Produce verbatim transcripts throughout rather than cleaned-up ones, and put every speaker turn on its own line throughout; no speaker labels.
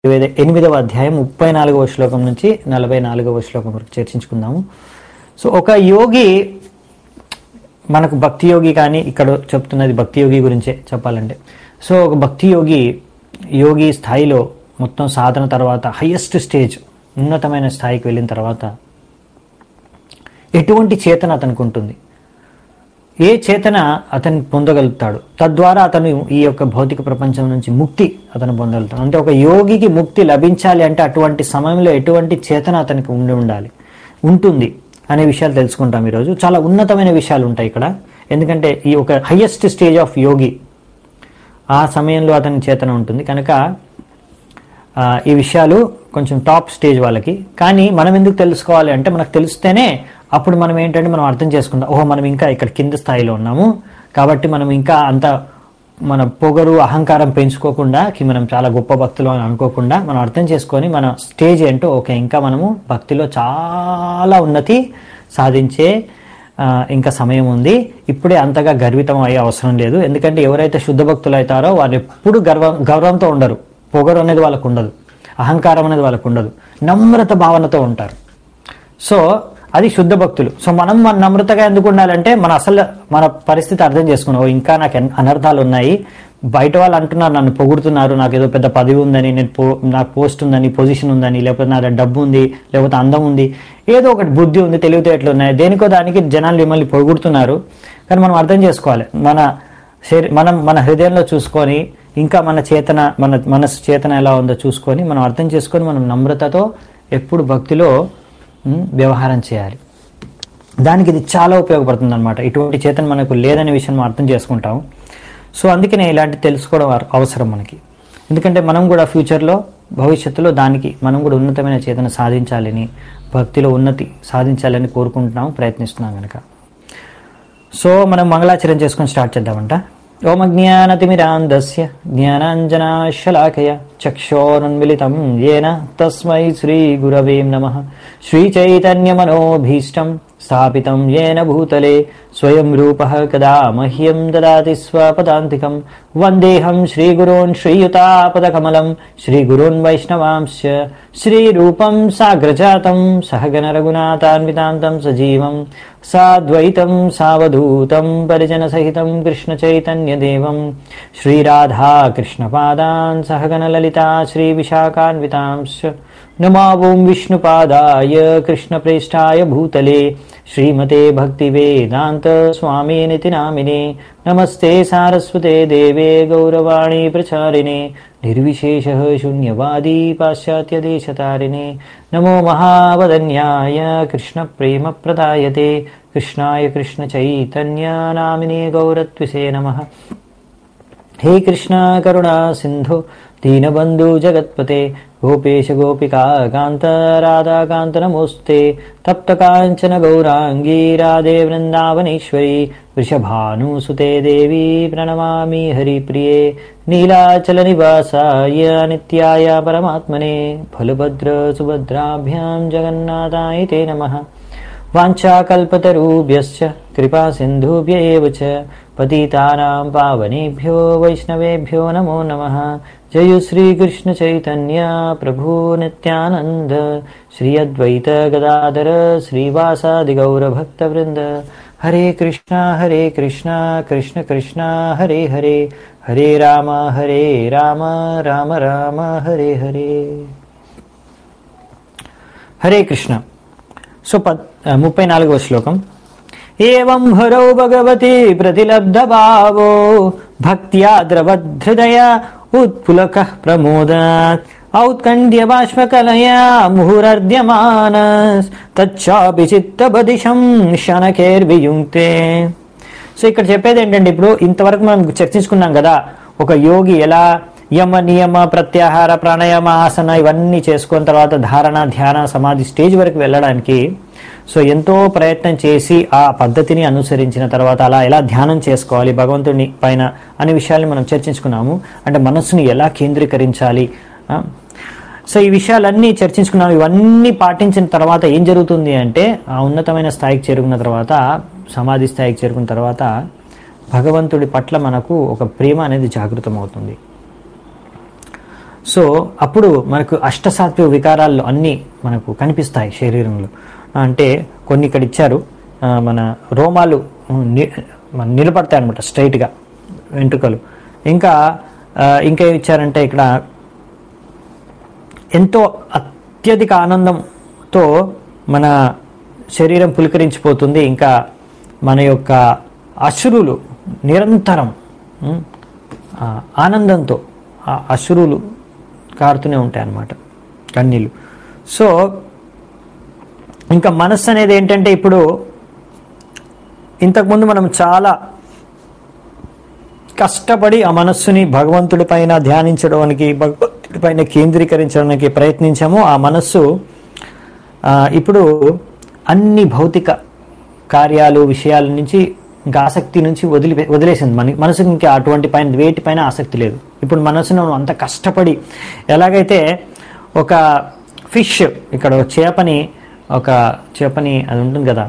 ఎనిమిదవ అధ్యాయం ముప్పై నాలుగవ శ్లోకం నుంచి నలభై నాలుగవ శ్లోకం వరకు చర్చించుకుందాము. సో ఒక యోగి, మనకు భక్తి యోగి, కానీ ఇక్కడ చెప్తున్నది భక్తి యోగి గురించే చెప్పాలంటే. సో ఒక భక్తి యోగి యోగి స్థాయిలో మొత్తం సాధన తర్వాత హైయెస్ట్ స్టేజ్, ఉన్నతమైన స్థాయికి వెళ్ళిన తర్వాత ఎటువంటి చేతన అతనికి ఉంటుంది, ఏ చేతన అతను పొందగలుగుతాడు, తద్వారా అతను ఈ యొక్క భౌతిక ప్రపంచం నుంచి ముక్తి అతను పొందగలుగుతాడు. అంటే ఒక యోగికి ముక్తి లభించాలి అంటే అటువంటి సమయంలో ఎటువంటి చేతన అతనికి ఉండి ఉండాలి ఉంటుంది అనే విషయాలు తెలుసుకుంటాం ఈరోజు. చాలా ఉన్నతమైన విషయాలు ఉంటాయి ఇక్కడ, ఎందుకంటే ఈ ఒక హైయెస్ట్ స్టేజ్ ఆఫ్ యోగి, ఆ సమయంలో అతని చేతన ఉంటుంది కనుక ఈ విషయాలు కొంచెం టాప్ స్టేజ్ వాళ్ళకి. కానీ మనం ఎందుకు తెలుసుకోవాలి అంటే మనకు తెలిస్తేనే అప్పుడు మనం ఏంటంటే మనం అర్థం చేసుకుంటాం, ఓహో మనం ఇంకా ఇక్కడ కింద స్థాయిలో ఉన్నాము కాబట్టి మనం ఇంకా అంత మన పొగరు అహంకారం పెంచుకోకుండా మనం చాలా గొప్ప భక్తులు అని అనుకోకుండా మనం అర్థం చేసుకొని మన స్టేజ్ ఏంటో, ఓకే ఇంకా మనము భక్తిలో చాలా ఉన్నతి సాధించే ఇంకా సమయం ఉంది, ఇప్పుడే అంతగా గర్వితం అయ్యే అవసరం లేదు. ఎందుకంటే ఎవరైతే శుద్ధ భక్తులు అవుతారో వారు ఎప్పుడు గర్వం గౌరవంతో ఉండరు, పొగరు అనేది వాళ్ళకు ఉండదు, అహంకారం అనేది వాళ్ళకు ఉండదు, నమ్రత భావనతో ఉంటారు. సో అది శుద్ధ భక్తులు. సో మనం మన నమ్రతగా ఎందుకు ఉండాలంటే మన అసలు మన పరిస్థితి అర్థం చేసుకున్నాం, ఇంకా నాకు అనర్థాలు ఉన్నాయి, బయట వాళ్ళు అంటున్నారు నన్ను పొగుడుతున్నారు, నాకు ఏదో పెద్ద పదవి ఉందని, నేను పో నాకు పోస్ట్ ఉందని, పొజిషన్ ఉందని, లేకపోతే నా డబ్బు ఉంది, లేకపోతే అందం ఉంది, ఏదో ఒకటి బుద్ధి ఉంది, తెలివితేటలు ఉన్నాయి, దేనికో దానికి జనాలు మిమ్మల్ని పొగుడుతున్నారు. కానీ మనం అర్థం చేసుకోవాలి, మన శరీ మనం మన హృదయంలో చూసుకొని ఇంకా మన చేతన మన మనసు చేతన ఎలా ఉందో చూసుకొని మనం అర్థం చేసుకొని మనం నమ్రతతో ఎప్పుడు భక్తిలో వ్యవహారం చేయాలి. దానికి ఇది చాలా ఉపయోగపడుతుంది అనమాట. ఇటువంటి చేతన మనకు లేదనే విషయం మనం అర్థం చేసుకుంటాం. సో అందుకనే ఇలాంటి తెలుసుకోవడం అవసరం మనకి, ఎందుకంటే మనం కూడా ఫ్యూచర్లో భవిష్యత్తులో దానికి మనం కూడా ఉన్నతమైన చేతన సాధించాలని, భక్తిలో ఉన్నతి సాధించాలని కోరుకుంటున్నాం, ప్రయత్నిస్తున్నాం కనుక. సో మనం మంగళాచరణ చేసుకొని స్టార్ట్ చేద్దామంట. ఓం అజ్ఞానతిమిరాంధస్య జ్ఞానాంజనాశలాకయ చక్షోరున్మిళితం యేన తస్మై శ్రీ గురవే నమః. శ్రీచైతన్యమనోభీష్టం స్థాపితం యేన భూతలే స్వయం రూపః కదా మహ్యం దదాతి స్వపదాంతికం. వందేహం శ్రీగురోన్ శ్రీయుతాపదకమలం శ్రీగురోన్ వైష్ణవాంశ్చ శ్రీరూపం సాగ్రజాతం సహగణ రఘునాథాన్వితాంతం సజీవం సాద్వైతం సావధూతం పరిజనసహితం కృష్ణచైతన్యదేవం శ్రీరాధా కృష్ణపాదాన్ సహగణ లలితా శ్రీవిశాఖాన్వితాంశ్చ. నమో ఓం విష్ణుపాదాయ కృష్ణప్రేష్ఠాయ భూతలే శ్రీమతే భక్తివేదాంత స్వామినితి నామినే. నమస్తే సారస్వతే దేవే గౌరవాణి ప్రచారిణే నిర్విశేష శూన్యవాదీ పాశ్చాత్యదేశతారిణే. నమో మహావదన్యాయ కృష్ణ ప్రేమ ప్రదాయతే కృష్ణాయ కృష్ణ చైతన్య నామినే గౌరత్విసే నమః. హే కృష్ణ కరుణా సింధు దీనబంధు జగత్పతే గోపేశ గోపికా కాంత రాధాకాంత నమోస్తే. తప్త కాంచన గౌరాంగీ రాధే వృందావనేశ్వరి వృషభానుసుతే దేవి ప్రణమామి హరిప్రియే. నీలాచల నివాసాయ నిత్యాయ పరమాత్మనే బలభద్ర సుభద్రాభ్యాం జగన్నాథాయ తే నమః. వాంఛాకల్పతరుభ్యశ్చ కృపా సింధుభ్య ఏవ చ పతితానాం పావనేభ్యో వైష్ణవేభ్యో నమో నమః. జయ శ్రీ కృష్ణ చైతన్య ప్రభు నిత్యానంద శ్రీ అద్వైత గదాధర శ్రీవాసాది గౌర భక్త వృంద. హరే కృష్ణ హరే కృష్ణ కృష్ణ కృష్ణ హరే హరే హరే రామ హరే రామ రామ రామ హరే హరే. హరే కృష్ణ. సో ప ముప్పై నాలుగవ శ్లోకం. ఏవం హరౌ భగవతి ప్రతిలబ్ధ భావో భక్త్యా ద్రవధృదయ ఉత్పులకః ప్రమోదాత్ ఔత్కంఠ్య బాష్పకలయా ముహురర్ద్యమానస్ తచ్చాపి చిత్తబదిశం శనకేర్వియుంక్తే. సో ఇక్కడ చెప్పేది ఏంటంటే, ఇప్పుడు ఇంతవరకు మనం చర్చించుకున్నాం కదా, ఒక యోగి ఎలా యమ నియమ ప్రత్యాహార ప్రాణాయామ ఆసన ఇవన్నీ చేసుకున్న తర్వాత ధారణ ధ్యాన సమాధి స్టేజ్ వరకు వెళ్ళడానికి సో ఎంతో ప్రయత్నం చేసి ఆ పద్ధతిని అనుసరించిన తర్వాత అలా ఎలా ధ్యానం చేసుకోవాలి భగవంతుని పైన అనే విషయాన్ని మనం చర్చించుకున్నాము. అంటే మనస్సుని ఎలా కేంద్రీకరించాలి, సో ఈ విషయాలన్నీ చర్చించుకున్నాము. ఇవన్నీ పాటించిన తర్వాత ఏం జరుగుతుంది అంటే, ఆ ఉన్నతమైన స్థాయికి చేరుకున్న తర్వాత, సమాధి స్థాయికి చేరుకున్న తర్వాత భగవంతుడి పట్ల మనకు ఒక ప్రేమ అనేది జాగృతం అవుతుంది. సో అప్పుడు మనకు అష్టసాత్విక వికారాల్లో అన్నీ మనకు కనిపిస్తాయి శరీరంలో. అంటే కొన్ని ఇక్కడ ఇచ్చారు, మన రోమాలు నిలబడతాయి అనమాట స్ట్రైట్గా వెంట్రుకలు. ఇంకా ఇంకా ఇచ్చారంటే ఇక్కడ ఎంతో అత్యధిక ఆనందంతో మన శరీరం పులకరించిపోతుంది. ఇంకా మన యొక్క అశ్రులు నిరంతరం ఆనందంతో ఆ అశ్రులు కారుతూనే ఉంటాయి అన్నమాట, కన్నీళ్ళు. సో ఇంకా మనస్సు అనేది ఏంటంటే, ఇప్పుడు ఇంతకుముందు మనం చాలా కష్టపడి ఆ మనస్సుని భగవంతుడి పైన ధ్యానించడానికి, భగవంతుడి పైన కేంద్రీకరించడానికి ప్రయత్నించాము. ఆ మనస్సు ఇప్పుడు అన్ని భౌతిక కార్యాలు విషయాల నుంచి ఇంకా ఆసక్తి నుంచి వదిలి వదిలేసింది. మన మనసుకి ఇంకా అటువంటి పైన వేటి పైన ఆసక్తి లేదు. ఇప్పుడు మనసును అంత కష్టపడి, ఎలాగైతే ఒక ఫిష్, ఇక్కడ చేపని ఒక చేపని అది ఉంటుంది కదా,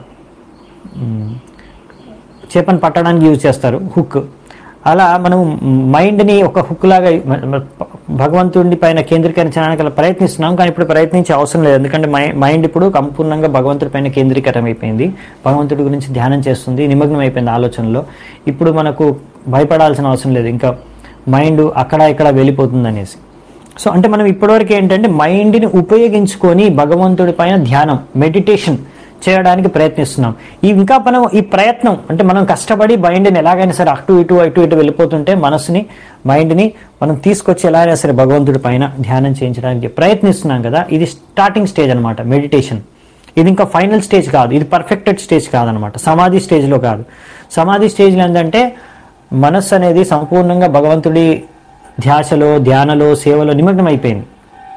చేపని పట్టడానికి యూజ్ చేస్తారు హుక్. అలా మనం మైండ్ని ఒక హుక్ లాగా భగవంతుడి పైన కేంద్రీకరించడానికి అలా ప్రయత్నిస్తున్నాం. కానీ ఇప్పుడు ప్రయత్నించే అవసరం లేదు, ఎందుకంటే మైండ్ ఇప్పుడు సంపూర్ణంగా భగవంతుడి పైన కేంద్రీకరం అయిపోయింది, భగవంతుడి గురించి ధ్యానం చేస్తుంది, నిమగ్నం అయిపోయింది ఆలోచనలో. ఇప్పుడు మనకు భయపడాల్సిన అవసరం లేదు, ఇంకా మైండ్ అక్కడ ఇక్కడ వెళ్ళిపోతుంది అనేసి. సో అంటే మనం ఇప్పటివరకు ఏంటంటే మైండ్ని ఉపయోగించుకొని భగవంతుడి పైన ధ్యానం, మెడిటేషన్ చేయడానికి ప్రయత్నిస్తున్నాం. ఈ ఇంకా మనం ఈ ప్రయత్నం అంటే మనం కష్టపడి మైండ్ని ఎలాగైనా సరే అటు ఇటు అటు ఇటు వెళ్ళిపోతుంటే మనసుని, మైండ్ని మనం తీసుకొచ్చి ఎలాగైనా సరే భగవంతుడి పైన ధ్యానం చేయించడానికి ప్రయత్నిస్తున్నాం కదా. ఇది స్టార్టింగ్ స్టేజ్ అనమాట మెడిటేషన్. ఇది ఇంకా ఫైనల్ స్టేజ్ కాదు, ఇది పర్ఫెక్టెడ్ స్టేజ్ కాదనమాట, సమాధి స్టేజ్లో కాదు. సమాధి స్టేజ్లో ఏంటంటే మనస్సు అనేది సంపూర్ణంగా భగవంతుడి ధ్యాసలో, ధ్యానలో, సేవలో నిమగ్నం అయిపోయింది.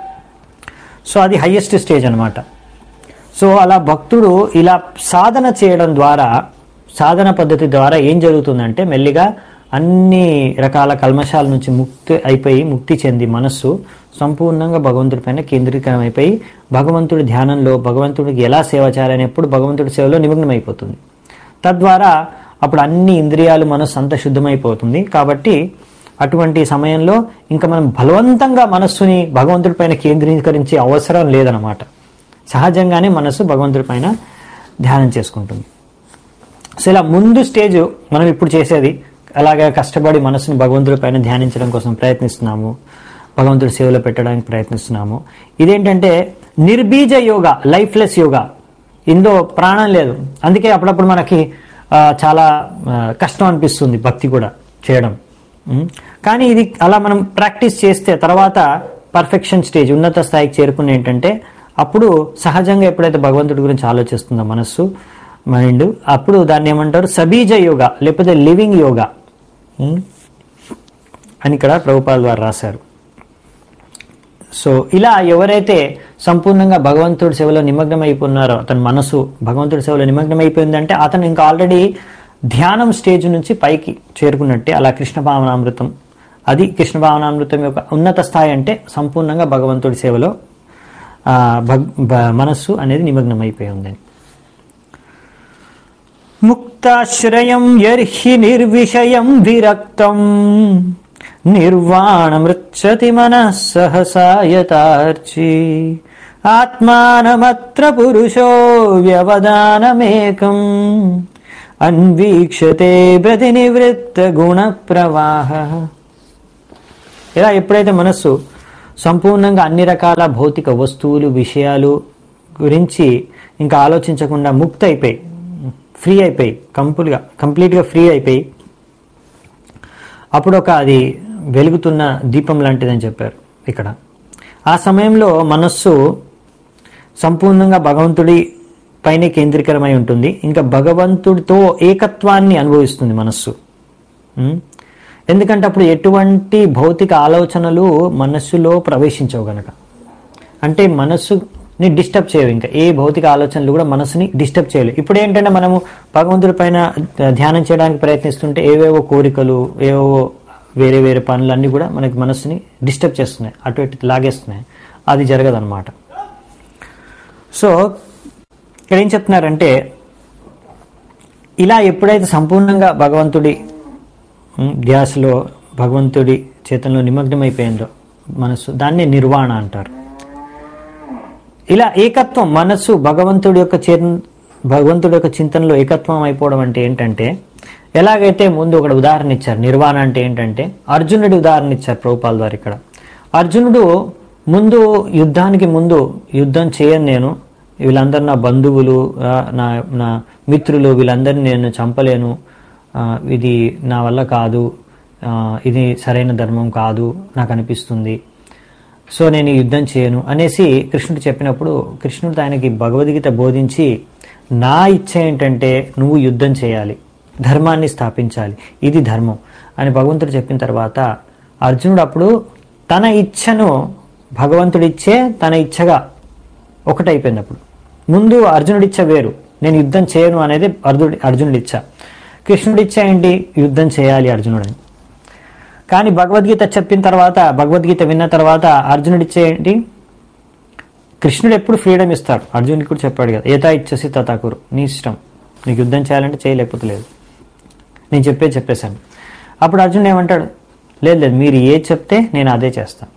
సో అది హయ్యెస్ట్ స్టేజ్ అనమాట. సో అలా భక్తుడు ఇలా సాధన చేయడం ద్వారా, సాధన పద్ధతి ద్వారా ఏం జరుగుతుందంటే మెల్లిగా అన్ని రకాల కల్మషాల నుంచి ముక్తి అయిపోయి, ముక్తి చెంది మనస్సు సంపూర్ణంగా భగవంతుడి పైన కేంద్రీకరం అయిపోయి భగవంతుడి ధ్యానంలో, భగవంతుడికి ఎలా సేవ చేయాలని ఎప్పుడు భగవంతుడి సేవలో నిమగ్నం అయిపోతుంది. తద్వారా అప్పుడు అన్ని ఇంద్రియాలు, మనస్సు అంత శుద్ధమైపోతుంది. కాబట్టి అటువంటి సమయంలో ఇంకా మనం బలవంతంగా మనస్సుని భగవంతుడి పైన కేంద్రీకరించే అవసరం లేదనమాట. సహజంగానే మనసు భగవంతుడి పైన ధ్యానం చేసుకుంటుంది. సో ఇలా ముందు స్టేజ్ మనం ఇప్పుడు చేసేది, అలాగే కష్టపడి మనసుని భగవంతుడి పైన ధ్యానించడం కోసం ప్రయత్నిస్తున్నాము, భగవంతుడి సేవలో పెట్టడానికి ప్రయత్నిస్తున్నాము. ఇదేంటంటే నిర్బీజ యోగా, లైఫ్లెస్ యోగా. ఇందులో ప్రాణం లేదు, అందుకే అప్పుడప్పుడు మనకి చాలా కష్టం అనిపిస్తుంది భక్తి కూడా చేయడం. కానీ ఇది అలా మనం ప్రాక్టీస్ చేస్తే తర్వాత పర్ఫెక్షన్ స్టేజ్, ఉన్నత స్థాయికి చేరుకుని ఏంటంటే అప్పుడు సహజంగా ఎప్పుడైతే భగవంతుడి గురించి ఆలోచిస్తుందో మనస్సు, మైండ్, అప్పుడు దాన్ని ఏమంటారు సబీజ యోగా, లేకపోతే లివింగ్ యోగా అని ఇక్కడ ప్రభుపాదుల వారు రాశారు. సో ఇలా ఎవరైతే సంపూర్ణంగా భగవంతుడి సేవలో నిమగ్నం అయిపోతున్నారో, అతని మనసు భగవంతుడి సేవలో నిమగ్నం అయిపోయిందంటే అతను ఇంకా ఆల్రెడీ ధ్యానం స్టేజ్ నుంచి పైకి చేరుకున్నట్టే. అలా కృష్ణ భావనామృతం, అది కృష్ణ భావనామృతం యొక్క ఉన్నత స్థాయి అంటే సంపూర్ణంగా భగవంతుడి సేవలో మనస్సు అనేది నిమగ్నం అయిపోయి ఉందని. ముక్తాశ్రయం యర్హి నిర్విషయం విరక్తం నిర్వాణమృచ్చతి మనః సహసాయతార్చి ఆత్మానమత్ర పురుషో వ్యవధానమేకం అన్వీక్షతే ప్రతినివృత్త గుణ ప్రవాహ. ఇలా ఎప్పుడైతే మనస్సు సంపూర్ణంగా అన్ని రకాల భౌతిక వస్తువులు, విషయాలు గురించి ఇంకా ఆలోచించకుండా ముక్తి అయిపోయి, ఫ్రీ అయిపోయి, కంప్లీట్గా కంప్లీట్గా ఫ్రీ అయిపోయి, అప్పుడు ఒక అది వెలుగుతున్న దీపం లాంటిదని చెప్పారు ఇక్కడ. ఆ సమయంలో మనస్సు సంపూర్ణంగా భగవంతుడి పైనే కేంద్రీకరమై ఉంటుంది. ఇంకా భగవంతుడితో ఏకత్వాన్ని అనుభవిస్తుంది మనస్సు. ఎందుకంటే అప్పుడు ఎటువంటి భౌతిక ఆలోచనలు మనస్సులో ప్రవేశించవు గనక. అంటే మనస్సుని డిస్టర్బ్ చేయవు, ఇంకా ఏ భౌతిక ఆలోచనలు కూడా మనస్సుని డిస్టర్బ్ చేయలేవు. ఇప్పుడు ఏంటంటే మనము భగవంతుడి పైన ధ్యానం చేయడానికి ప్రయత్నిస్తుంటే ఏవేవో కోరికలు, ఏవేవో వేరే వేరే పనులు అన్నీ కూడా మనకి మనస్సుని డిస్టర్బ్ చేస్తున్నాయి, అటు ఇటు లాగేస్తున్నాయి. అది జరగదన్నమాట. సో ఇక్కడ ఏం చెప్తున్నారంటే, ఇలా ఎప్పుడైతే సంపూర్ణంగా భగవంతుడి ధ్యాసలో, భగవంతుడి చేతనలో నిమగ్నమైపోయిందో మనస్సు, దాన్ని నిర్వాణ అంటారు. ఇలా ఏకత్వం, మనస్సు భగవంతుడి యొక్క చే భగవంతుడి యొక్క చింతనలో ఏకత్వం అయిపోవడం అంటే ఏంటంటే, ఎలాగైతే ముందు ఒక ఉదాహరణ ఇచ్చారు నిర్వాణ అంటే ఏంటంటే, అర్జునుడి ఉదాహరణ ఇచ్చారు ప్రభుపాల్ వారు ఇక్కడ. అర్జునుడు ముందు యుద్ధానికి ముందు యుద్ధం చేయను, నేను వీళ్ళందరూ నా బంధువులు, నా నా మిత్రులు, వీళ్ళందరినీ నేను చంపలేను, ఇది నా వల్ల కాదు, ఇది సరైన ధర్మం కాదు నాకు అనిపిస్తుంది, సో నేను యుద్ధం చేయను అనేసి కృష్ణుడు చెప్పినప్పుడు, కృష్ణుడు ఆయనకి భగవద్గీత బోధించి, నా ఇచ్చ ఏంటంటే నువ్వు యుద్ధం చేయాలి, ధర్మాన్ని స్థాపించాలి, ఇది ధర్మం అని భగవంతుడు చెప్పిన తర్వాత అర్జునుడు అప్పుడు తన ఇచ్ఛను భగవంతుడిచ్చే తన ఇచ్ఛగా ఒకటైపోయింది. అప్పుడు ముందు అర్జునుడి ఇచ్చ వేరు, నేను యుద్ధం చేయను అనేది అర్జునుడి అర్జునుడి ఇచ్చ. కృష్ణుడి ఇచ్చ ఏంటి? యుద్ధం చేయాలి అర్జునుడని. కానీ భగవద్గీత చెప్పిన తర్వాత, భగవద్గీత విన్న తర్వాత అర్జునుడి ఇచ్చ ఏంటి? కృష్ణుడు ఎప్పుడు ఫ్రీడమ్ ఇస్తాడు, అర్జునుడికి కూడా చెప్పాడు కదా, ఏతా ఇచ్చసి తథాకురు, నీ ఇష్టం, నీకు యుద్ధం చేయాలంటే చేయలేకపోతే లేదు, నేను చెప్పే చెప్పేశాను. అప్పుడు అర్జునుడు ఏమంటాడు, లేదు లేదు మీరు ఏ చెప్తే నేను అదే చేస్తాను,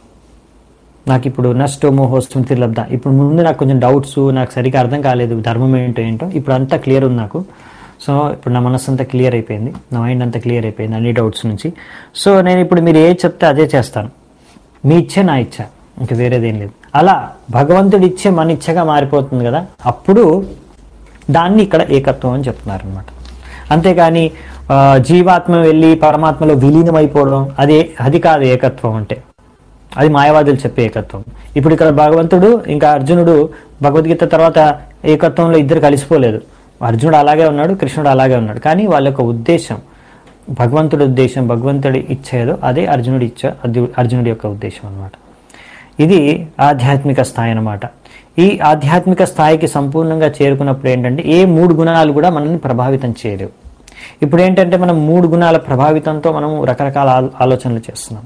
నాకు ఇప్పుడు నష్టో మోహో స్మృతి లబ్ధ, ఇప్పుడు ముందు నాకు కొంచెం డౌట్స్, నాకు సరిగ్గా అర్థం కాలేదు ధర్మం ఏంటో ఏంటో, ఇప్పుడు అంతా క్లియర్ ఉంది నాకు. సో ఇప్పుడు నా మనస్సు అంతా క్లియర్ అయిపోయింది, నా మైండ్ అంతా క్లియర్ అయిపోయింది అన్ని డౌట్స్ నుంచి. సో నేను ఇప్పుడు మీరు ఏ చెప్తే అదే చేస్తాను, మీ ఇచ్చే నా ఇచ్చ, ఇంకా వేరేదేం లేదు. అలా భగవంతుడి ఇచ్చే మన ఇచ్చగా మారిపోతుంది కదా, అప్పుడు దాన్ని ఇక్కడ ఏకత్వం అని చెప్తున్నారు అనమాట. అంతేగాని జీవాత్మ వెళ్ళి పరమాత్మలో విలీనం అయిపోవడం, అదే అది కాదు ఏకత్వం అంటే, అది మాయావాదులు చెప్పే ఏకత్వం. ఇప్పుడు ఇక్కడ భగవంతుడు ఇంకా అర్జునుడు భగవద్గీత తర్వాత ఏకత్వంలో ఇద్దరు కలిసిపోలేదు, అర్జునుడు అలాగే ఉన్నాడు, కృష్ణుడు అలాగే ఉన్నాడు. కానీ వాళ్ళ యొక్క ఉద్దేశం, భగవంతుడి ఉద్దేశం, భగవంతుడి ఇచ్చేదో అదే అర్జునుడి ఇచ్చ, అర్జునుడి యొక్క ఉద్దేశం అనమాట. ఇది ఆధ్యాత్మిక స్థాయి అన్నమాట. ఈ ఆధ్యాత్మిక స్థాయికి సంపూర్ణంగా చేరుకున్నప్పుడు ఏంటంటే ఏ మూడు గుణాలు కూడా మనల్ని ప్రభావితం చేయలేవు. ఇప్పుడు ఏంటంటే మనం మూడు గుణాల ప్రభావితంతో మనం రకరకాల ఆలోచనలు చేస్తున్నాం.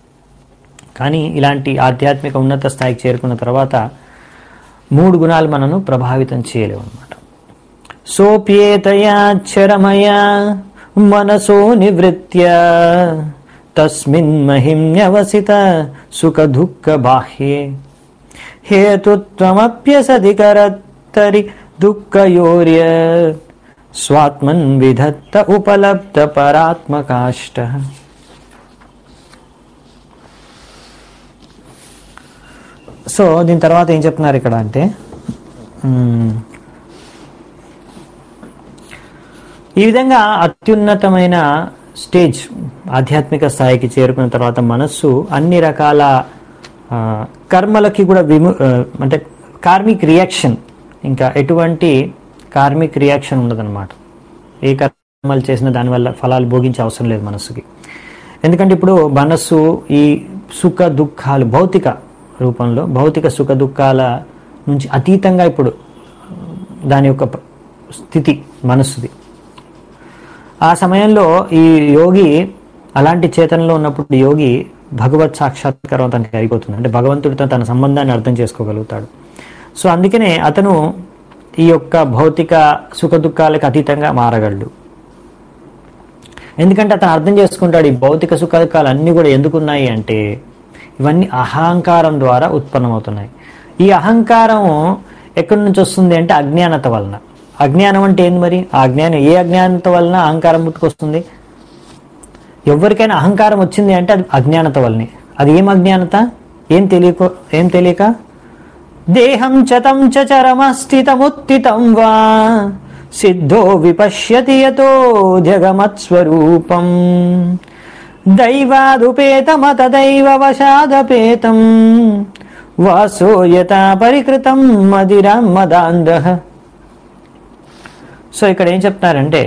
కానీ ఇలాంటి ఆధ్యాత్మిక ఉన్నత స్థాయికి చేరుకున్న తర్వాత మూడు గుణాలు మనను ప్రభావితం చేయలేవు అన్నమాట. సోప్యేతయాచరమయా మనసో నివృత్య తస్మిన్ మహిమ్యవసిత సుఖ దుఃఖ బాహ్యే హేతుత్వమప్యసధికరత్తరి దుఃఖయోర్య స్వాత్మన్ విధత్త ఉపలబ్ధ పరాత్మకాష్ట. సో దీని తర్వాత ఏం చెప్తున్నారు ఇక్కడ అంటే, ఈ విధంగా అత్యున్నతమైన స్టేజ్ ఆధ్యాత్మిక స్థాయికి చేరుకున్న తర్వాత మనస్సు అన్ని రకాల కర్మలకి కూడా విము అంటే కార్మిక్ రియాక్షన్, ఇంకా ఎటువంటి కార్మిక్ రియాక్షన్ ఉండదన్నమాట. ఏ కర్మలు చేసినా దానివల్ల ఫలాలు భోగించే అవసరం లేదు మనస్సుకి. ఎందుకంటే ఇప్పుడు మనస్సు ఈ సుఖ దుఃఖాలు భౌతిక రూపంలో, భౌతిక సుఖ దుఃఖాల నుంచి అతీతంగా ఇప్పుడు దాని యొక్క స్థితి మనస్సుది. ఆ సమయంలో ఈ యోగి అలాంటి చేతనలో ఉన్నప్పుడు యోగి భగవత్ సాక్షాత్కారం తనకి అయిపోతుంది, అంటే భగవంతుడితో తన సంబంధాన్ని అర్థం చేసుకోగలుగుతాడు. సో అందుకనే అతను ఈ యొక్క భౌతిక సుఖ దుఃఖాలకు అతీతంగా మారగలడు. ఎందుకంటే అతను అర్థం చేసుకుంటాడు ఈ భౌతిక సుఖ దుఃఖాలు అన్నీ కూడా ఎందుకున్నాయి అంటే ఇవన్నీ అహంకారం ద్వారా ఉత్పన్నమవుతున్నాయి. ఈ అహంకారం ఎక్కడి నుంచి వస్తుంది అంటే అజ్ఞానత వలన. అజ్ఞానం అంటే ఏంది మరి? ఆ అజ్ఞానం ఏ అజ్ఞానత వలన అహంకారం పుట్టుకొస్తుంది? ఎవరికైనా అహంకారం వచ్చింది అంటే అది అజ్ఞానత వల్లనే. అది ఏం అజ్ఞానత? ఏం తెలియక ఏం తెలియక దేహం చతం చరమస్థితముత్తితం వా సిద్ధో విపశ్యతి యతో జగమత్స్వరూపం దైవాదుపేతమతదైవ వశాదపేతం వాసో యథా పరికృతం మదిరం మదాంధః. సో ఇక్కడ ఏం చెప్తున్నారంటే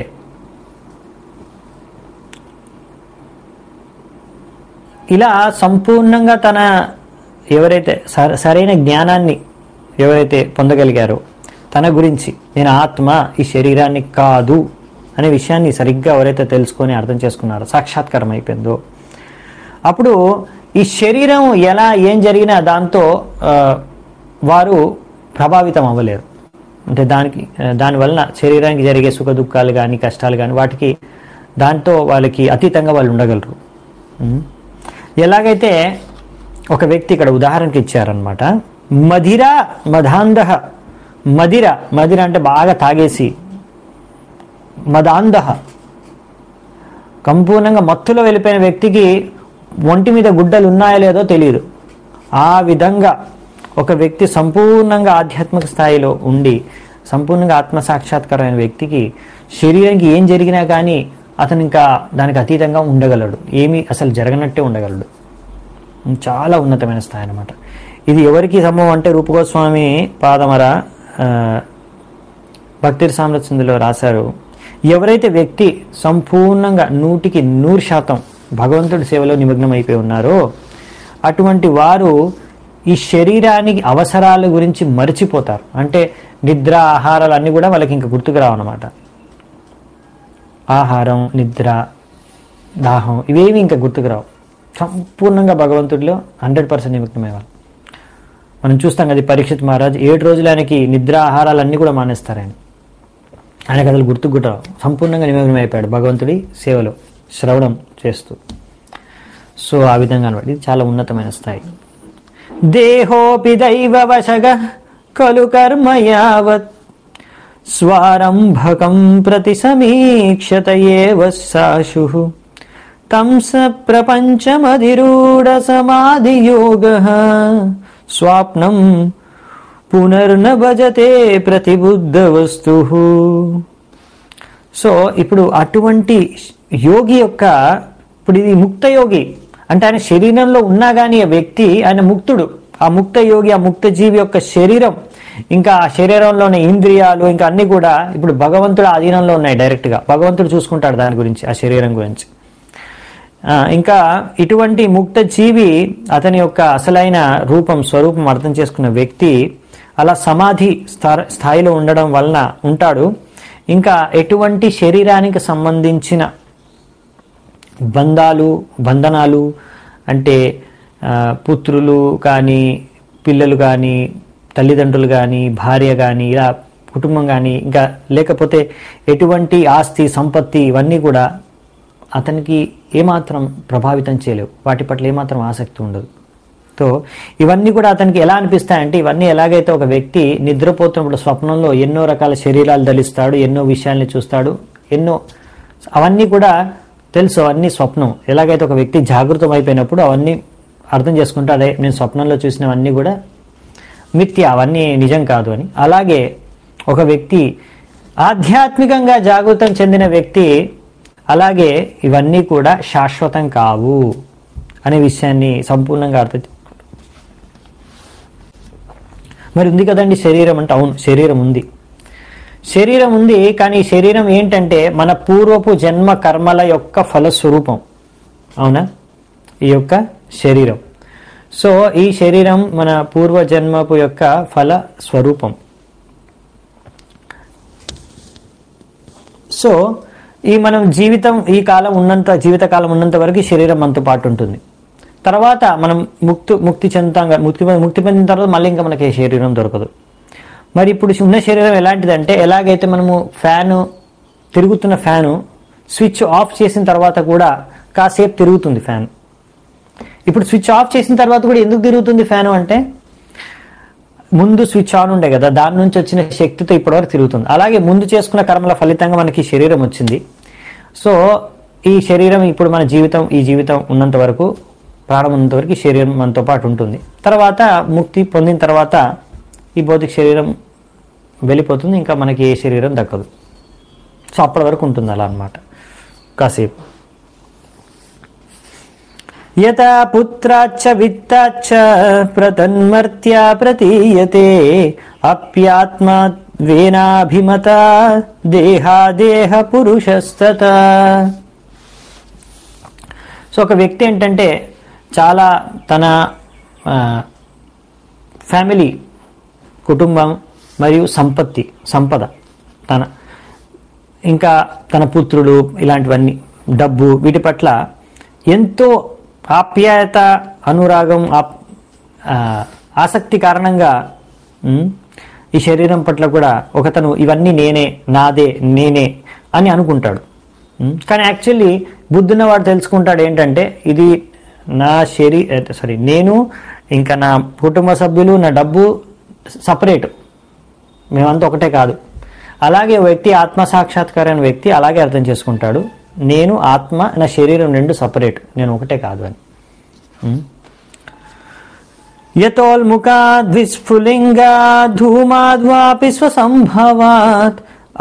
ఇలా సంపూర్ణంగా తన ఎవరైతే సరైన జ్ఞానాన్ని ఎవరైతే పొందగలిగారో తన గురించి, నేను ఆత్మ ఈ శరీరాన్ని కాదు అనే విషయాన్ని సరిగ్గా ఎవరైతే తెలుసుకొని అర్థం చేసుకున్నారో, సాక్షాత్కారం అయిపోయిందో, అప్పుడు ఈ శరీరం ఎలా ఏం జరిగినా దాంతో వారు ప్రభావితం అవ్వలేరు. అంటే దానికి దానివలన శరీరానికి జరిగే సుఖ దుఃఖాలు కానీ కష్టాలు కానీ వాటికి దాంతో వాళ్ళకి అతీతంగా వాళ్ళు ఉండగలరు. ఎలాగైతే ఒక వ్యక్తి ఇక్కడ ఉదాహరణకి ఇచ్చారనమాట. మదిర మదాంధ, మదిర మదిర అంటే బాగా తాగేసి, మదాంధ సంపూర్ణంగా మత్తులో వెళ్ళిపోయిన వ్యక్తికి ఒంటి మీద గుడ్డలు ఉన్నాయో లేదో తెలియదు. ఆ విధంగా ఒక వ్యక్తి సంపూర్ణంగా ఆధ్యాత్మిక స్థాయిలో ఉండి సంపూర్ణంగా ఆత్మసాక్షాత్కారమైన వ్యక్తికి శరీరానికి ఏం జరిగినా కానీ అతను ఇంకా దానికి అతీతంగా ఉండగలడు, ఏమీ అసలు జరగనట్టే ఉండగలడు. చాలా ఉన్నతమైన స్థాయి అన్నమాట. ఇది ఎవరికి సంభవం అంటే రూపగోస్వామి పాదమర భక్తి సామ్రాట్ సింధులో రాశారు. ఎవరైతే వ్యక్తి సంపూర్ణంగా నూటికి నూరు శాతం భగవంతుడి సేవలో నిమగ్నం అయిపోయి ఉన్నారో అటువంటి వారు ఈ శరీరానికి అవసరాల గురించి మర్చిపోతారు. అంటే నిద్ర, ఆహారాలు అన్నీ కూడా వాళ్ళకి ఇంకా గుర్తుకు రావు అన్నమాట. ఆహారం, నిద్ర, దాహం ఇవేవి ఇంకా గుర్తుకు రావు. సంపూర్ణంగా భగవంతుడిలో హండ్రెడ్ పర్సెంట్ నిమగ్నమయ్యేవాళ్ళు. మనం చూస్తాం కదా పరీక్షిత్ మహారాజ్ ఏడు రోజులు ఆయనకి నిద్ర, ఆహారాలన్నీ కూడా మానేస్తారు. ఆయన ఆయనకు అసలు గుర్తుకు కూడా రావు. సంపూర్ణంగా నిమగ్నం అయిపోయాడు భగవంతుడి సేవలో, శ్రవణం చేస్తూ. సో ఆ విధంగా అనమాట ఇది చాలా ఉన్నతమైన స్థాయి. దేహోపి దైవ వశగ కలు కర్మ యావత్ స్వారంభకం ప్రతి సమీక్షత ఏవ సాశు తం స ప్రపంచమధిరూఢ సమాధి యోగ స్వాప్నం పునర్న భజతే ప్రతిబుద్ధ వస్తు. సో ఇప్పుడు అటువంటి యోగి యొక్క, ఇప్పుడు ఇది ముక్త యోగి అంటే ఆయన శరీరంలో ఉన్నా కానీ ఆ వ్యక్తి ఆయన ముక్తుడు. ఆ ముక్త యోగి, ఆ ముక్త జీవి యొక్క శరీరం ఇంకా ఆ శరీరంలోని ఇంద్రియాలు ఇంకా అన్ని కూడా ఇప్పుడు భగవంతుడు అధీనంలో ఉన్నాయి. డైరెక్ట్గా భగవంతుడు చూసుకుంటాడు దాని గురించి, ఆ శరీరం గురించి. ఇంకా ఇటువంటి ముక్త జీవి అతని యొక్క అసలైన రూపం, స్వరూపం అర్థం చేసుకున్న వ్యక్తి అలా సమాధి స్థాయిలో ఉండడం వలన ఉంటాడు. ఇంకా ఎటువంటి శరీరానికి సంబంధించిన బంధాలు, బంధనాలు అంటే పుత్రులు కానీ, పిల్లలు కానీ, తల్లిదండ్రులు కానీ, భార్య కానీ, ఇలా కుటుంబం కానీ, ఇంకా లేకపోతే ఎటువంటి ఆస్తి, సంపత్తి ఇవన్నీ కూడా అతనికి ఏమాత్రం ప్రభావితం చేయలేవు. వాటి పట్ల ఏమాత్రం ఆసక్తి ఉండదు. సో ఇవన్నీ కూడా అతనికి ఎలా అనిపిస్తాయంటే, ఇవన్నీ ఎలాగైతే ఒక వ్యక్తి నిద్రపోతున్నప్పుడు స్వప్నంలో ఎన్నో రకాల శరీరాలు ధరిస్తాడు, ఎన్నో విషయాల్ని చూస్తాడు, ఎన్నో అవన్నీ కూడా తెలుసు, అవన్నీ స్వప్నం. ఎలాగైతే ఒక వ్యక్తి జాగృతం అయిపోయినప్పుడు అవన్నీ అర్థం చేసుకుంటే అదే నేను స్వప్నంలో చూసినవన్నీ కూడా మిథ్య, అవన్నీ నిజం కాదు అని. అలాగే ఒక వ్యక్తి ఆధ్యాత్మికంగా జాగృతం చెందిన వ్యక్తి అలాగే ఇవన్నీ కూడా శాశ్వతం కావు అనే విషయాన్ని సంపూర్ణంగా అర్థం. మరి ఉంది కదండి శరీరం అంటే, అవును శరీరం ఉంది, శరీరం ఉంది. కానీ ఈ శరీరం ఏంటంటే మన పూర్వపు జన్మ కర్మల యొక్క ఫలస్వరూపం. అవునా? ఈ యొక్క శరీరం. సో ఈ శరీరం మన పూర్వ జన్మపు యొక్క ఫల స్వరూపం. సో ఈ మనం జీవితం, ఈ కాలం ఉన్నంత జీవితకాలం ఉన్నంత వరకు శరీరం మనతో పాటు ఉంటుంది. తర్వాత మనం ముక్తి ముక్తి చెందుతాం. ముక్తి ముక్తి పొందిన తర్వాత మళ్ళీ ఇంకా మనకి శరీరం దొరకదు. మరి ఇప్పుడు ఉన్న శరీరం ఎలాంటిదంటే, ఎలాగైతే మనము ఫ్యాను తిరుగుతున్న ఫ్యాను స్విచ్ ఆఫ్ చేసిన తర్వాత కూడా కాసేపు తిరుగుతుంది ఫ్యాన్. ఇప్పుడు స్విచ్ ఆఫ్ చేసిన తర్వాత కూడా ఎందుకు తిరుగుతుంది ఫ్యాను అంటే, ముందు స్విచ్ ఆన్ ఉండే కదా, దాని నుంచి వచ్చిన శక్తితో ఇప్పటివరకు తిరుగుతుంది. అలాగే ముందు చేసుకున్న కర్మల ఫలితంగా మనకి శరీరం వచ్చింది. సో ఈ శరీరం ఇప్పుడు మన జీవితం, ఈ జీవితం ఉన్నంత వరకు, ప్రాణం ఉన్నంత వరకు శరీరం మనతో పాటు ఉంటుంది. తర్వాత ముక్తి పొందిన తర్వాత ఈ భౌతిక శరీరం వెళ్ళిపోతుంది, ఇంకా మనకి ఏ శరీరం దక్కదు. సో అప్పటి వరకు ఉంటుంది అలా అన్నమాట కాసేపు. యథా పుత్రాచ్చ విత్తాచ్చ ప్రతన్మర్త్యా ప్రతీయతే అప్యాత్మవేనాభిమత దేహాదేహ పురుషస్తత. సో ఒక వ్యక్తి ఏంటంటే చాలా తన ఫ్యామిలీ, కుటుంబం మరియు సంపత్తి, సంపద, తన ఇంకా తన పుత్రులు, ఇలాంటివన్నీ, డబ్బు, వీటి పట్ల ఎంతో ఆప్యాయత, అనురాగం, ఆసక్తి కారణంగా ఈ శరీరం పట్ల కూడా ఒకతను ఇవన్నీ నేనే, నాదే, నేనే అని అనుకుంటాడు. కానీ యాక్చువల్లీ బుద్ధున్నవాడు తెలుసుకుంటాడు ఏంటంటే ఇది నా శరీ సారీ నేను ఇంకా నా కుటుంబ సభ్యులు నా డబ్బు సపరేట్, మేమంతా ఒకటే కాదు. అలాగే వ్యక్తి ఆత్మ సాక్షాత్కారైన వ్యక్తి అలాగే అర్థం చేసుకుంటాడు, నేను ఆత్మ నా శరీరం రెండు సపరేట్, నేను ఒకటే కాదు అని. యతోల్ముఖాద్ విస్ఫులింగాద్ ధూమాద్వాపి స్వసంభవాత్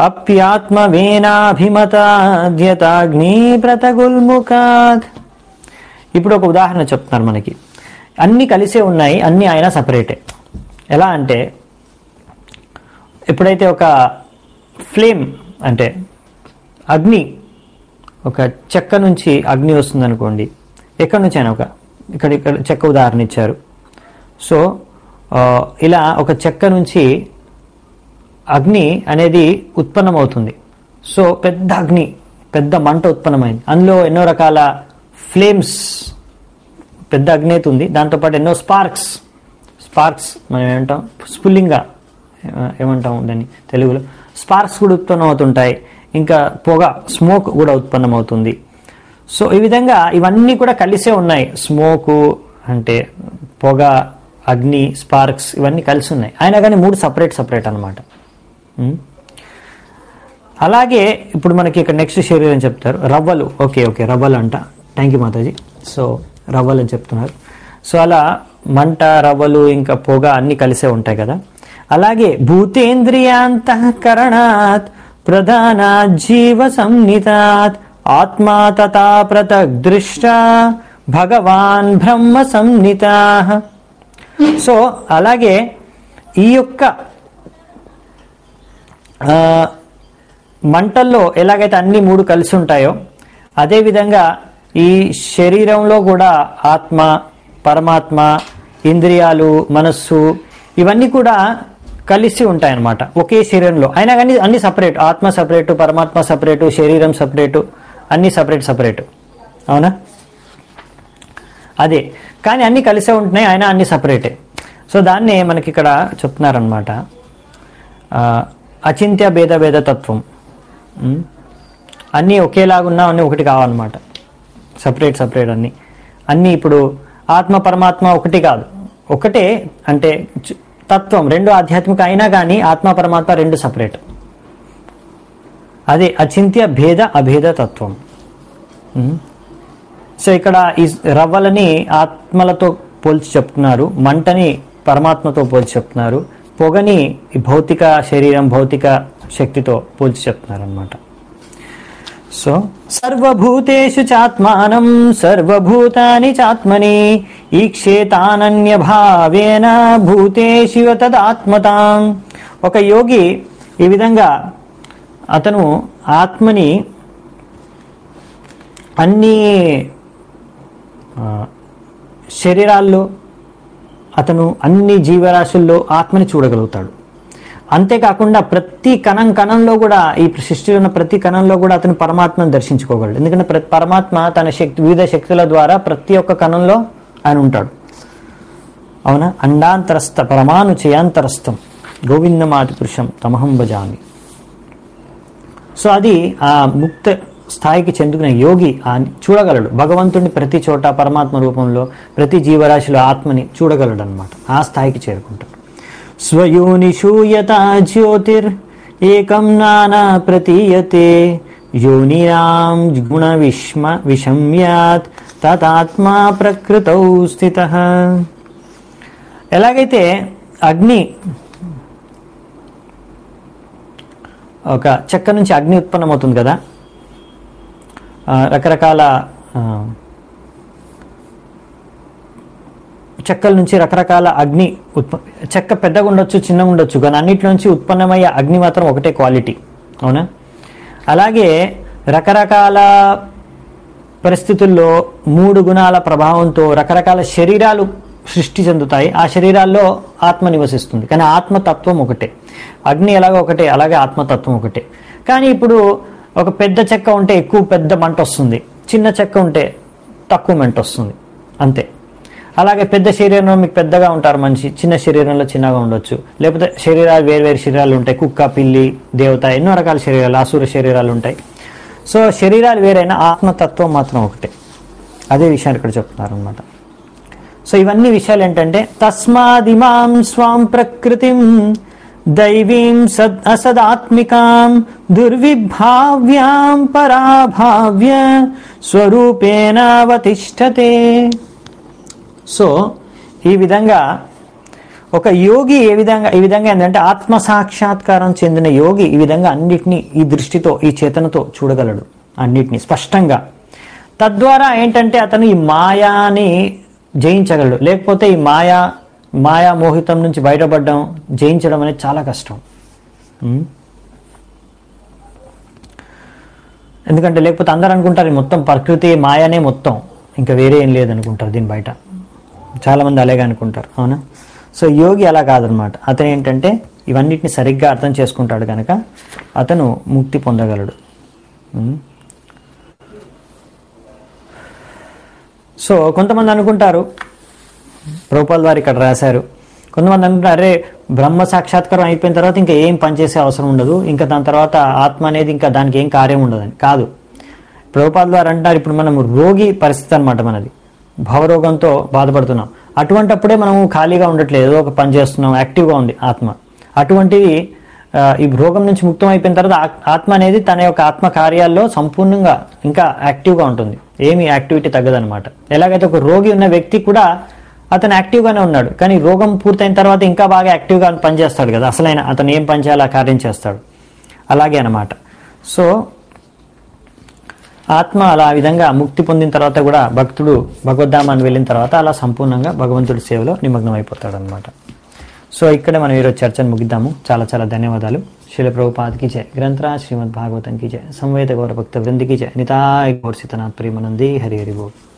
అప్యాత్మవేనాభిమతాద్ యతాగ్ని ప్రతగుల్ముఖాత్. ఇప్పుడు ఒక ఉదాహరణ చెప్తున్నారు మనకి. అన్నీ కలిసే ఉన్నాయి, అన్నీ ఆయన సపరేటే. ఎలా అంటే ఎప్పుడైతే ఒక ఫ్లేమ్ అంటే అగ్ని, ఒక చెక్క నుంచి అగ్ని వస్తుంది అనుకోండి, ఎక్కడి నుంచి అయినా ఒక ఇక్కడ ఇక్కడ చెక్క ఉదాహరణ ఇచ్చారు. సో ఇలా ఒక చెక్క నుంచి అగ్ని అనేది ఉత్పన్నమవుతుంది. సో పెద్ద అగ్ని, పెద్ద మంట ఉత్పన్నమైంది, అందులో ఎన్నో రకాల ఫ్లేమ్స్, పెద్ద అగ్ని అవుతుంది, దాంతోపాటు ఎన్నో స్పార్క్స్ స్పార్క్స్ మనం ఏమంటాం స్ఫుల్లింగా ఏమంటాం దాన్ని తెలుగులో, స్పార్క్స్ కూడా ఉత్పన్నమవుతుంటాయి, ఇంకా పొగ స్మోక్ కూడా ఉత్పన్నమవుతుంది. సో ఈ విధంగా ఇవన్నీ కూడా కలిసే ఉన్నాయి. స్మోకు అంటే పొగ, అగ్ని, స్పార్క్స్ ఇవన్నీ కలిసి ఉన్నాయి, అయినా కానీ మూడు సపరేట్ సపరేట్ అనమాట. అలాగే ఇప్పుడు మనకి ఇక్కడ నెక్స్ట్ శరీరం చెప్తారు, రవ్వలు. ఓకే ఓకే రవ్వలు అంట, థ్యాంక్ యూ మాతాజీ. సో రవ్వలు అని చెప్తున్నారు. సో అలా మంట, రవ్వలు, ఇంకా పొగ అన్నీ కలిసే ఉంటాయి కదా. అలాగే భూతేంద్రియాంతఃకరణాత్ ప్రధానాత్ జీవ సంనితాత్ ఆత్మా తథా పృథక్ దృష్టా భగవాన్ బ్రహ్మ సంనితాః. సో అలాగే ఈ యొక్క మంటల్లో ఎలాగైతే అన్ని మూడు కలిసి ఉంటాయో అదేవిధంగా ఈ శరీరంలో కూడా ఆత్మ, పరమాత్మ, ఇంద్రియాలు, మనస్సు ఇవన్నీ కూడా కలిసి ఉంటాయన్నమాట ఒకే శరీరంలో. అయినా కానీ అన్ని సపరేట్, ఆత్మ సపరేటు, పరమాత్మ సపరేటు, శరీరం సపరేటు, అన్ని సపరేట్ సపరేటు, అవునా? అదే కానీ అన్ని కలిసే ఉంటున్నాయి, అయినా అన్ని సపరేటే. సో దాన్నే మనకి ఇక్కడ చెప్తున్నారనమాట, అచింత్య భేద భేద తత్వం. అన్నీ ఒకేలాగున్నా అన్నీ ఒకటి కావాలన్నమాట, సపరేట్ సపరేట్ అన్ని అన్నీ. ఇప్పుడు ఆత్మ పరమాత్మ ఒకటి కాదు, ఒకటే అంటే తత్వం రెండు ఆధ్యాత్మిక అయినా కానీ ఆత్మ పరమాత్మ రెండు సపరేట్. అదే అచింత్య భేద అభేద తత్వం. సో ఇక్కడ ఈ రవ్వలని ఆత్మలతో పోల్చి చెప్తున్నారు, మంటని పరమాత్మతో పోల్చి చెప్తున్నారు, పొగని భౌతిక శరీరం, భౌతిక శక్తితో పోల్చి చెప్తున్నారు అన్నమాట. సో సర్వభూతేషు చాత్మానం సర్వభూతాని చాత్మని ఈక్షేతానన్య భావేన భూతేషు తదాత్మతాం. ఒక యోగి ఈ విధంగా అతను ఆత్మని అన్ని శరీరాల్లో, అతను అన్ని జీవరాశుల్లో ఆత్మని చూడగలుగుతాడు. అంతేకాకుండా ప్రతి కణం కణంలో కూడా, ఈ సృష్టిలో ఉన్న ప్రతి కణంలో కూడా అతను పరమాత్మను దర్శించుకోగలడు. ఎందుకంటే ప్రతి పరమాత్మ తన శక్తి వివిధ శక్తుల ద్వారా ప్రతి ఒక్క కణంలో ఆయన ఉంటాడు, అవునా? అండాంతరస్థ పరమాణు చేయాంతరస్థం గోవిందమాది పురుషం తమహం భజామి. సో అది ఆ ముక్త స్థాయికి చెందుకున్న యోగి చూడగలడు భగవంతుడిని ప్రతి చోట, పరమాత్మ రూపంలో ప్రతి జీవరాశిలో ఆత్మని చూడగలడు అనమాట. ఆ స్థాయికి చేరుకుంటాడు. స్వయోనిషూయత జ్యోతిర్ ఏకం నానా ప్రతీయతే యోనిరాం గుణ విష్మ విషమ్యాత్ తతాత్మా ప్రకృతౌ స్థితః. ఎలాగైతే అగ్ని, ఒక చెక్క నుంచి అగ్ని ఉత్పన్నమవుతుంది కదా, రకరకాల చెక్కల నుంచి రకరకాల అగ్ని ఉత్ప చెక్క పెద్దగా ఉండొచ్చు, చిన్నగా ఉండొచ్చు, కానీ అన్నిటి నుంచి ఉత్పన్నమయ్యే అగ్ని మాత్రం ఒకటే క్వాలిటీ, అవునా? అలాగే రకరకాల పరిస్థితుల్లో మూడు గుణాల ప్రభావంతో రకరకాల శరీరాలు సృష్టి చెందుతాయి. ఆ శరీరాల్లో ఆత్మ నివసిస్తుంది, కానీ ఆత్మతత్వం ఒకటే. అగ్ని ఎలాగో ఒకటే, అలాగే ఆత్మతత్వం ఒకటే. కానీ ఇప్పుడు ఒక పెద్ద చెక్క ఉంటే ఎక్కువ పెద్ద మంట వస్తుంది, చిన్న చెక్క ఉంటే తక్కువ మంట వస్తుంది, అంతే. అలాగే పెద్ద శరీరంలో మీకు పెద్దగా ఉంటారు మనిషి, చిన్న శరీరంలో చిన్నగా ఉండొచ్చు. లేకపోతే శరీరాలు వేరు వేరు శరీరాలు ఉంటాయి, కుక్క, పిల్లి, దేవత, ఎన్నో రకాల శరీరాలు, ఆసుర శరీరాలు ఉంటాయి. సో శరీరాలు వేరైనా ఆత్మతత్వం మాత్రం ఒకటే. అదే విషయాన్ని ఇక్కడ చెప్తున్నారు అనమాట. సో ఇవన్నీ విషయాలు ఏంటంటే తస్మాదిమాం స్వాం ప్రకృతిం దైవీం సద్ అసదాత్మికాం దుర్విభావ్యాం పరాభావ్య స్వరూపేణావతిష్ఠతే. సో ఈ విధంగా ఒక యోగి ఏ విధంగా ఈ విధంగా ఏంటంటే ఆత్మ సాక్షాత్కారం చెందిన యోగి ఈ విధంగా అన్నిటినీ ఈ దృష్టితో ఈ చేతనతో చూడగలడు అన్నిటినీ స్పష్టంగా. తద్వారా ఏంటంటే అతను ఈ మాయాని జయించగలడు. లేకపోతే ఈ మాయా మాయా మోహితం నుంచి బయటపడడం జయించడం అనేది చాలా కష్టం. ఎందుకంటే లేకపోతే అందరూ అనుకుంటారు మొత్తం ప్రకృతి మాయానే మొత్తం, ఇంకా వేరే ఏం లేదనుకుంటారు దీని బయట. చాలామంది అలాగే అనుకుంటారు, అవునా? సో యోగి అలా కాదనమాట. అతను ఏంటంటే ఇవన్నిటిని సరిగ్గా అర్థం చేసుకుంటాడు కనుక అతను ముక్తి పొందగలడు. సో కొంతమంది అనుకుంటారు, ప్రభుపాల్ వారు ఇక్కడ రాశారు, కొంతమంది అనుకుంటారు అరే బ్రహ్మ సాక్షాత్కారం అయిపోయిన తర్వాత ఇంకా ఏం పనిచేసే అవసరం ఉండదు, ఇంకా దాని తర్వాత ఆత్మ అనేది ఇంకా దానికి ఏం కార్యం ఉండదని. కాదు, ప్రభుపాల్ వారు అంటారు ఇప్పుడు మనం రోగి పరిస్థితి అనమాట, మనది భవరోగంతో బాధపడుతున్నాం. అటువంటప్పుడే మనం ఖాళీగా ఉండట్లేదు, ఏదో ఒక పని చేస్తున్నాం, యాక్టివ్గా ఉంది ఆత్మ. అటువంటిది ఈ రోగం నుంచి ముక్తం అయిపోయిన తర్వాత ఆత్మ అనేది తన యొక్క ఆత్మ కార్యాల్లో సంపూర్ణంగా ఇంకా యాక్టివ్గా ఉంటుంది, ఏమి యాక్టివిటీ తగ్గదనమాట. ఎలాగైతే ఒక రోగి ఉన్న వ్యక్తి కూడా అతను యాక్టివ్గానే ఉన్నాడు, కానీ రోగం పూర్తయిన తర్వాత ఇంకా బాగా యాక్టివ్గా పనిచేస్తాడు కదా, అసలైన అతను ఏం పని చేయాలో ఆ కార్యం చేస్తాడు. అలాగే అనమాట. సో ఆత్మ అలా విధంగా ముక్తి పొందిన తర్వాత కూడా భక్తుడు భగవద్ధామాన్ని వెళ్ళిన తర్వాత అలా సంపూర్ణంగా భగవంతుడి సేవలో నిమగ్నం అయిపోతాడు అనమాట. సో ఇక్కడ మనం ఈరోజు చర్చను ముగిద్దాము. చాలా చాలా ధన్యవాదాలు. శ్రీల ప్రభుపాద్కి జయ, గ్రంథరాజ్ శ్రీమద్ భాగవతం की जय, संवेद गौर भक्त वृंद की जय, निताय गौर सीतनाथ प्रेमानंदी हरि हरि बोल.